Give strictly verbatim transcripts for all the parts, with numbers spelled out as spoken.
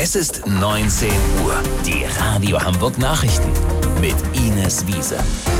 Es ist neunzehn Uhr. Die Radio Hamburg Nachrichten mit Ines Wiese.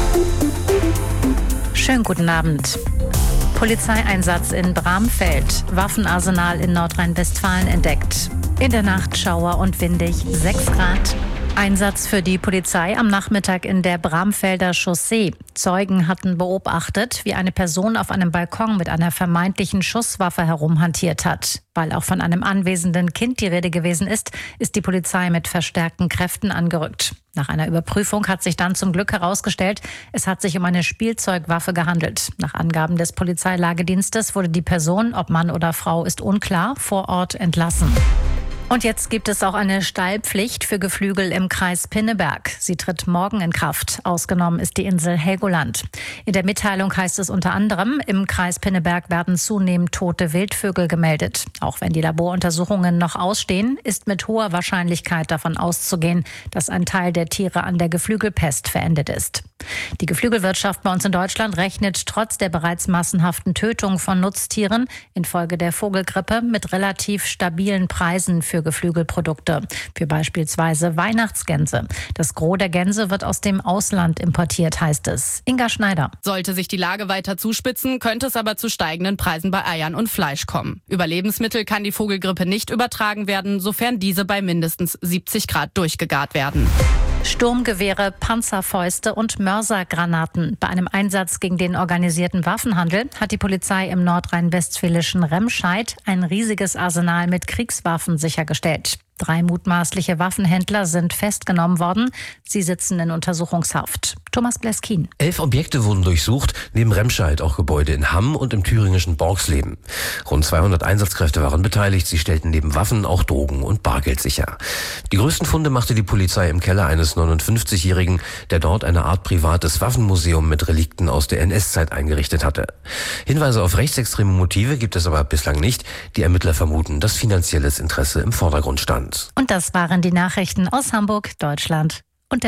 Schönen guten Abend. Polizeieinsatz in Bramfeld. Waffenarsenal in Nordrhein-Westfalen entdeckt. In der Nacht Schauer und windig, sechs Grad. Einsatz für die Polizei am Nachmittag in der Bramfelder Chaussee. Zeugen hatten beobachtet, wie eine Person auf einem Balkon mit einer vermeintlichen Schusswaffe herumhantiert hat. Weil auch von einem anwesenden Kind die Rede gewesen ist, ist die Polizei mit verstärkten Kräften angerückt. Nach einer Überprüfung hat sich dann zum Glück herausgestellt, es hat sich um eine Spielzeugwaffe gehandelt. Nach Angaben des Polizeilagedienstes wurde die Person, ob Mann oder Frau, ist unklar, vor Ort entlassen. Und jetzt gibt es auch eine Stallpflicht für Geflügel im Kreis Pinneberg. Sie tritt morgen in Kraft. Ausgenommen ist die Insel Helgoland. In der Mitteilung heißt es unter anderem, im Kreis Pinneberg werden zunehmend tote Wildvögel gemeldet. Auch wenn die Laboruntersuchungen noch ausstehen, ist mit hoher Wahrscheinlichkeit davon auszugehen, dass ein Teil der Tiere an der Geflügelpest verendet ist. Die Geflügelwirtschaft bei uns in Deutschland rechnet trotz der bereits massenhaften Tötung von Nutztieren infolge der Vogelgrippe mit relativ stabilen Preisen für Geflügelprodukte, für beispielsweise Weihnachtsgänse. Das Gros der Gänse wird aus dem Ausland importiert, heißt es. Inga Schneider. Sollte sich die Lage weiter zuspitzen, könnte es aber zu steigenden Preisen bei Eiern und Fleisch kommen. Über Lebensmittel kann die Vogelgrippe nicht übertragen werden, sofern diese bei mindestens siebzig Grad durchgegart werden. Sturmgewehre, Panzerfäuste und Mörsergranaten. Bei einem Einsatz gegen den organisierten Waffenhandel hat die Polizei im nordrhein-westfälischen Remscheid ein riesiges Arsenal mit Kriegswaffen sichergestellt. Drei mutmaßliche Waffenhändler sind festgenommen worden. Sie sitzen in Untersuchungshaft. Thomas Bleskin. Elf Objekte wurden durchsucht, neben Remscheid auch Gebäude in Hamm und im thüringischen Borgsleben. Rund zweihundert Einsatzkräfte waren beteiligt. Sie stellten neben Waffen auch Drogen und Bargeld sicher. Die größten Funde machte die Polizei im Keller eines neunundfünfzigjährigen, der dort eine Art privates Waffenmuseum mit Relikten aus der N S-Zeit eingerichtet hatte. Hinweise auf rechtsextreme Motive gibt es aber bislang nicht. Die Ermittler vermuten, dass finanzielles Interesse im Vordergrund stand. Und das waren die Nachrichten aus Hamburg, Deutschland.